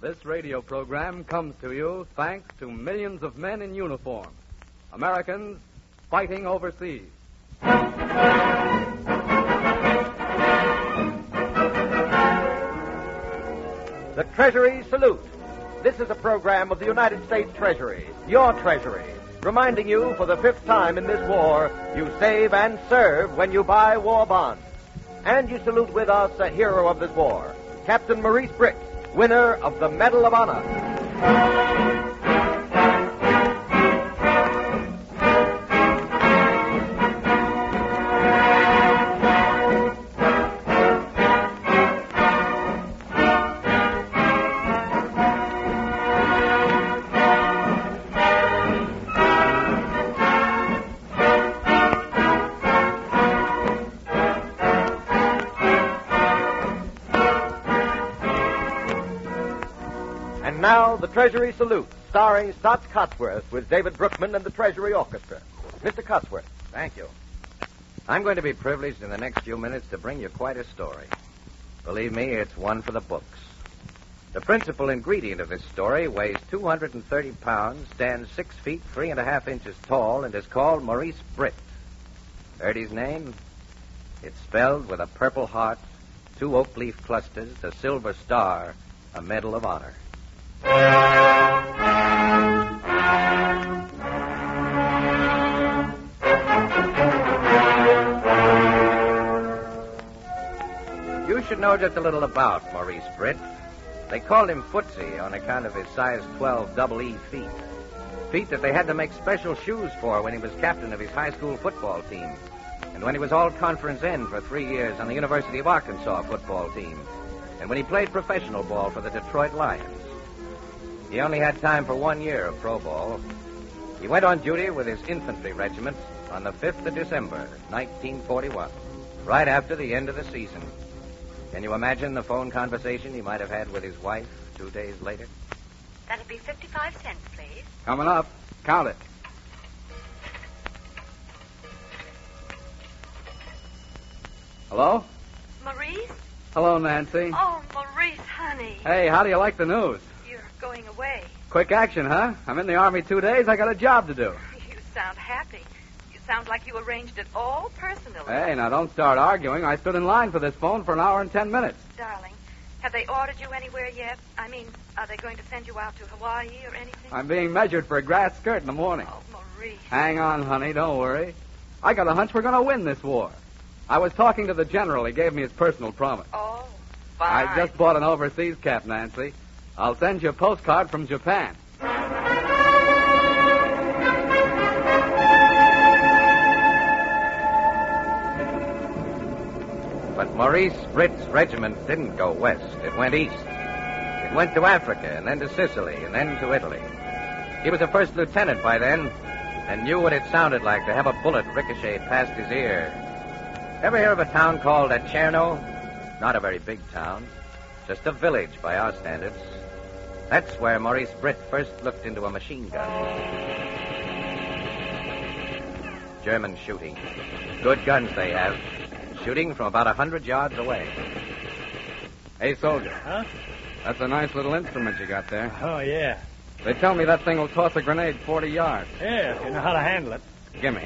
This radio program comes to you thanks to millions of men in uniform, Americans fighting overseas. The Treasury Salute. This is a program of the United States Treasury, your Treasury, reminding you for the 5th time in this war, you save and serve when you buy war bonds. And you salute with us a hero of this war, Captain Maurice Britt, winner of the Medal of Honor. And now, the Treasury Salute, starring Stotts Cotsworth with David Brookman and the Treasury Orchestra. Mr. Cotsworth. Thank you. I'm going to be privileged in the next few minutes to bring you quite a story. Believe me, it's one for the books. The principal ingredient of this story weighs 230 pounds, stands 6 feet 3.5 inches tall, and is called Maurice Britt. Heard his name? It's spelled with a purple heart, 2 oak leaf clusters, a silver star, a Medal of Honor. You should know just a little about Maurice Britt. They called him Footsie on account of his size 12 double E feet. Feet that they had to make special shoes for when he was captain of his high school football team, and when he was all-conference end for 3 years on the University of Arkansas football team, and when he played professional ball for the Detroit Lions. He only had time for 1 year of pro ball. He went on duty with his infantry regiment on the 5th of December, 1941, right after the end of the season. Can you imagine the phone conversation he might have had with his wife 2 days later? That'll be 55 cents, please. Coming up. Count it. Hello? Maurice? Hello, Nancy. Oh, Maurice, honey. Hey, how do you like the news? You're going away. Quick action, huh? I'm in the Army 2 days. I got a job to do. You sound happy. You sound like you arranged it all personally. Hey, now don't start arguing. I stood in line for this phone for an hour and 10 minutes. Darling, have they ordered you anywhere yet? I mean, are they going to send you out to Hawaii or anything? I'm being measured for a grass skirt in the morning. Oh, Maurice. Hang on, honey. Don't worry. I got a hunch we're going to win this war. I was talking to the general. He gave me his personal promise. Oh, fine. I just bought an overseas cap, Nancy. I'll send you a postcard from Japan. But Maurice Britt's regiment didn't go west. It went east. It went to Africa, and then to Sicily, and then to Italy. He was a first lieutenant by then, and knew what it sounded like to have a bullet ricochet past his ear. Ever hear of a town called Acerno? Not a very big town. Just a village by our standards. That's where Maurice Britt first looked into a machine gun. German shooting. Good guns they have. Shooting from about 100 yards away. Hey, soldier. Huh? That's a nice little instrument you got there. Oh, yeah. They tell me that thing will toss a grenade 40 yards. Yeah, if you know how to handle it. Gimme.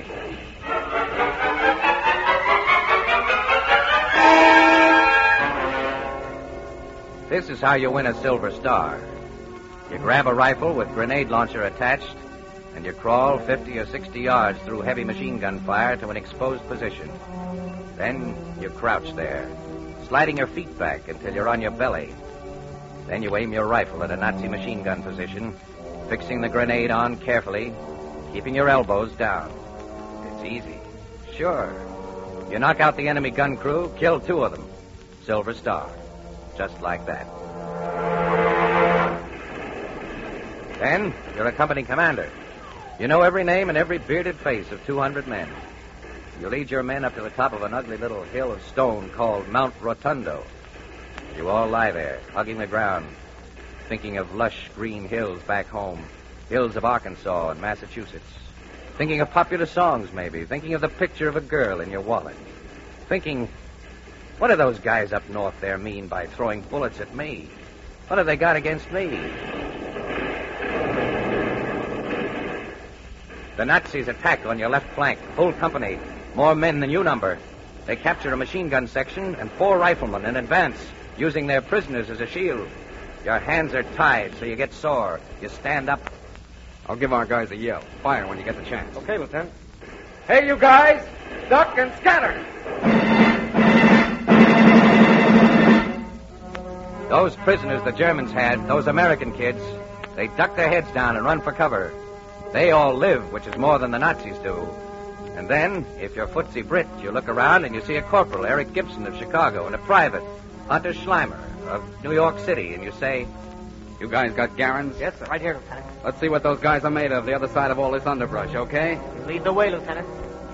This is how you win a Silver Star. You grab a rifle with grenade launcher attached, and you crawl 50 or 60 yards through heavy machine gun fire to an exposed position. Then you crouch there, sliding your feet back until you're on your belly. Then you aim your rifle at a Nazi machine gun position, fixing the grenade on carefully, keeping your elbows down. It's easy. Sure. You knock out the enemy gun crew, kill 2 of them. Silver Star. Just like that. Then, you're a company commander. You know every name and every bearded face of 200 men. You lead your men up to the top of an ugly little hill of stone called Mount Rotundo. You all lie there, hugging the ground, thinking of lush green hills back home, hills of Arkansas and Massachusetts. Thinking of popular songs, maybe. Thinking of the picture of a girl in your wallet. Thinking, what do those guys up north there mean by throwing bullets at me? What have they got against me? The Nazis attack on your left flank. Whole company. More men than you number. They capture a machine gun section and 4 riflemen in advance, using their prisoners as a shield. Your hands are tied, so you get sore. You stand up. I'll give our guys a yell. Fire when you get the chance. Okay, Lieutenant. Hey, you guys! Duck and scatter! Those prisoners the Germans had, those American kids, they duck their heads down and run for cover. They all live, which is more than the Nazis do. And then, if you're footsie Brit, you look around and you see a corporal, Eric Gibson of Chicago, and a private, Hunter Schleimer of New York City, and you say, You guys got Garens? Yes, sir. Right here, Lieutenant. Let's see what those guys are made of the other side of all this underbrush, okay? Lead the way, Lieutenant.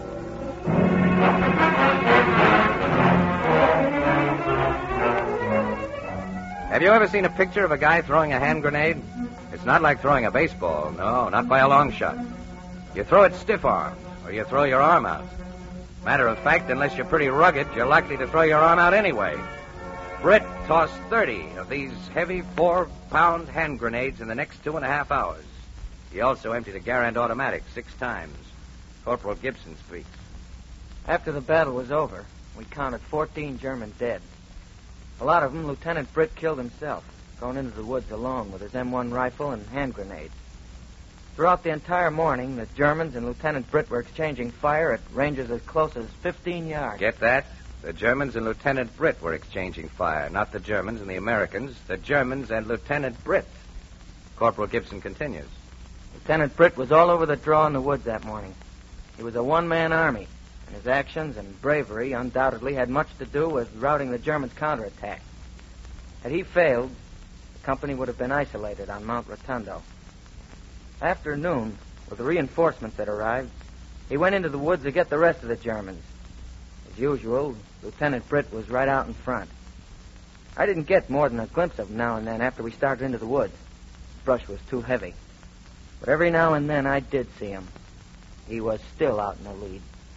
Have you ever seen a picture of a guy throwing a hand grenade? It's not like throwing a baseball. No, not by a long shot. You throw it stiff-armed, or you throw your arm out. Matter of fact, unless you're pretty rugged, you're likely to throw your arm out anyway. Britt tossed 30 of these heavy 4-pound hand grenades in the next 2.5 hours. He also emptied a Garand automatic 6 times. Corporal Gibson speaks. After the battle was over, we counted 14 German dead. A lot of them, Lieutenant Britt killed himself, going into the woods alone with his M1 rifle and hand grenades. Throughout the entire morning, the Germans and Lieutenant Britt were exchanging fire at ranges as close as 15 yards. Get that? The Germans and Lieutenant Britt were exchanging fire, not the Germans and the Americans. The Germans and Lieutenant Britt. Corporal Gibson continues. Lieutenant Britt was all over the draw in the woods that morning. He was a one-man army, and his actions and bravery undoubtedly had much to do with routing the Germans' counterattack. Had he failed, the company would have been isolated on Mount Rotundo. After noon, with the reinforcements that arrived, he went into the woods to get the rest of the Germans. As usual, Lieutenant Britt was right out in front. I didn't get more than a glimpse of him now and then after we started into the woods. The brush was too heavy. But every now and then I did see him. He was still out in the lead.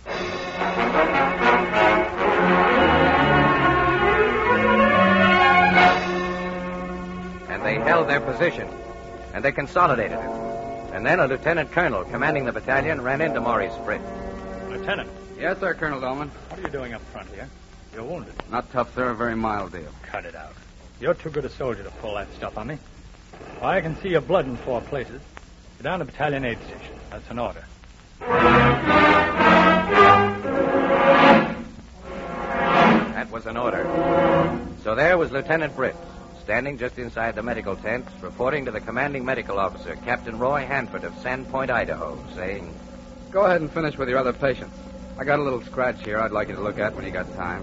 And they held their position, and they consolidated it. And then a lieutenant colonel commanding the battalion ran into Maurice Britt. Lieutenant. Yes, sir, Colonel Dolman. What are you doing up front here? You're wounded. Not tough, sir. A very mild deal. Cut it out. You're too good a soldier to pull that stuff on me. I can see your blood in 4 places. You're down to Battalion Aid Station. That's an order. That was an order. So there was Lieutenant Britt, standing just inside the medical tent, reporting to the commanding medical officer, Captain Roy Hanford of Sandpoint, Idaho, saying, Go ahead and finish with your other patients. I got a little scratch here I'd like you to look at when you got time.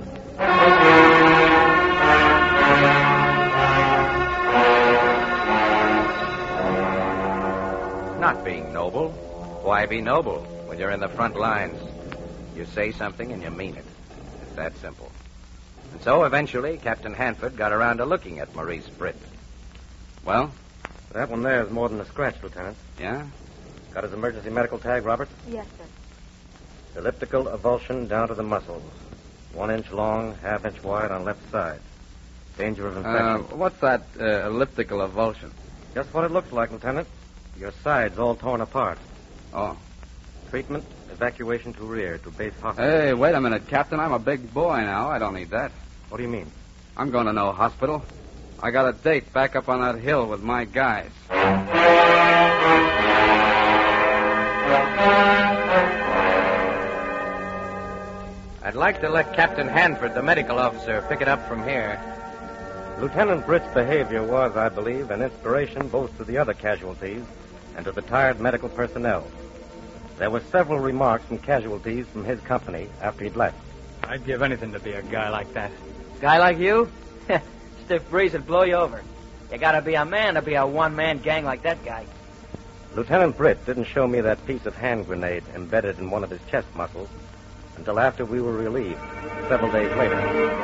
Not being noble. Why be noble when you're in the front lines? You say something and you mean it. It's that simple. And so eventually Captain Hanford got around to looking at Maurice Britt. Well? That one there is more than a scratch, Lieutenant. Yeah? Got his emergency medical tag, Robert? Yes, sir. Elliptical avulsion down to the muscles. 1 inch long, ½ inch wide on left side. Danger of infection. What's that elliptical avulsion? Just what it looks like, Lieutenant. Your side's all torn apart. Oh. Treatment, evacuation to rear, to base hospital. Hey, wait a minute, Captain. I'm a big boy now. I don't need that. What do you mean? I'm going to no hospital. I got a date back up on that hill with my guys. I'd like to let Captain Hanford, the medical officer, pick it up from here. Lieutenant Britt's behavior was, I believe, an inspiration both to the other casualties and to the tired medical personnel. There were several remarks from casualties from his company after he'd left. I'd give anything to be a guy like that. Guy like you? Stiff breeze would blow you over. You gotta be a man to be a one-man gang like that guy. Lieutenant Britt didn't show me that piece of hand grenade embedded in one of his chest muscles until after we were relieved, several days later.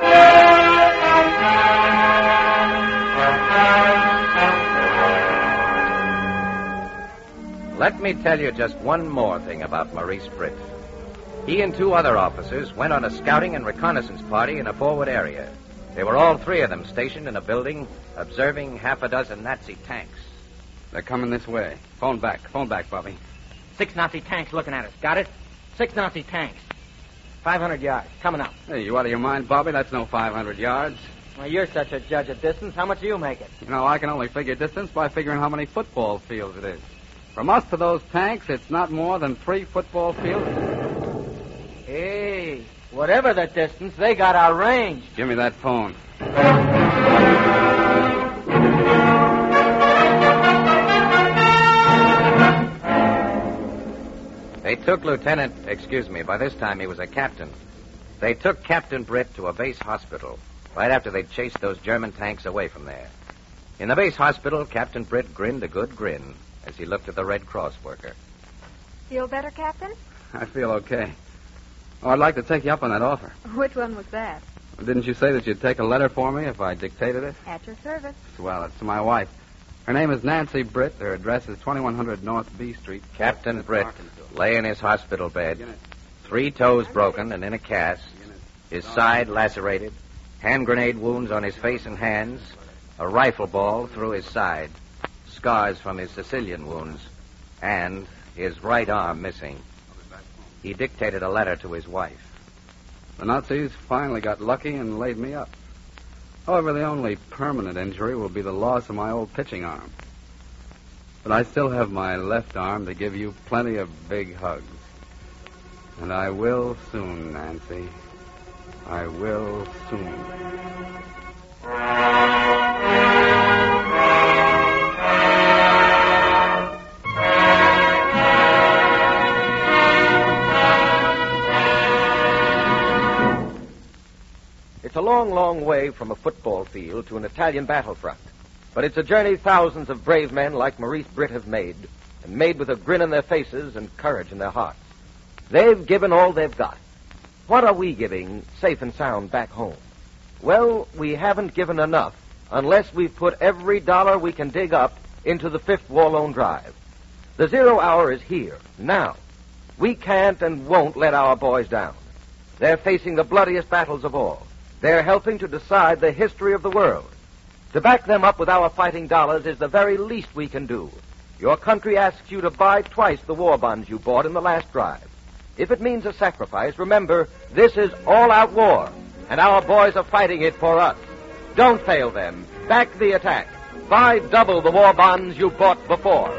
Let me tell you just one more thing about Maurice Britt. He and 2 other officers went on a scouting and reconnaissance party in a forward area. They were all three of them stationed in a building, observing half a dozen Nazi tanks. They're coming this way. Phone back, Bobby. 6 Nazi tanks looking at us. Got it? 6 Nazi tanks. 500 yards. Coming up. Hey, you out of your mind, Bobby? That's no 500 yards. Well, you're such a judge of distance. How much do you make it? You know, I can only figure distance by figuring how many football fields it is. From us to those tanks, it's not more than 3 football fields. Hey, whatever the distance, they got our range. Give me that phone. They took by this time he was a captain. They took Captain Britt to a base hospital right after they'd chased those German tanks away from there. In the base hospital, Captain Britt grinned a good grin as he looked at the Red Cross worker. Feel better, Captain? I feel okay. Oh, I'd like to take you up on that offer. Which one was that? Didn't you say that you'd take a letter for me if I dictated it? At your service. Well, it's to my wife. Her name is Nancy Britt. Her address is 2100 North B Street. Captain Britt lay in his hospital bed, 3 toes broken and in a cast, his side lacerated, hand grenade wounds on his face and hands, a rifle ball through his side, scars from his Sicilian wounds, and his right arm missing. He dictated a letter to his wife. The Nazis finally got lucky and laid me up. However, the only permanent injury will be the loss of my old pitching arm. But I still have my left arm to give you plenty of big hugs. And I will soon, Nancy. I will soon. It's a long, long way from a football field to an Italian battlefront. But it's a journey thousands of brave men like Maurice Britt have made, and made with a grin on their faces and courage in their hearts. They've given all they've got. What are we giving, safe and sound, back home? Well, we haven't given enough unless we've put every dollar we can dig up into the 5th War Loan Drive. The 0 hour is here, now. We can't and won't let our boys down. They're facing the bloodiest battles of all. They're helping to decide the history of the world. To back them up with our fighting dollars is the very least we can do. Your country asks you to buy twice the war bonds you bought in the last drive. If it means a sacrifice, remember, this is all-out war, and our boys are fighting it for us. Don't fail them. Back the attack. Buy double the war bonds you bought before.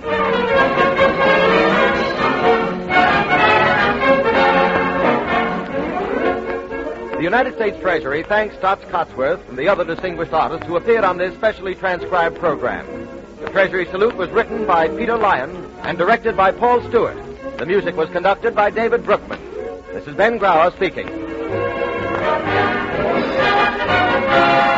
The United States Treasury thanks Tots Cotsworth and the other distinguished artists who appeared on this specially transcribed program. The Treasury Salute was written by Peter Lyon and directed by Paul Stewart. The music was conducted by David Brookman. This is Ben Grauer speaking.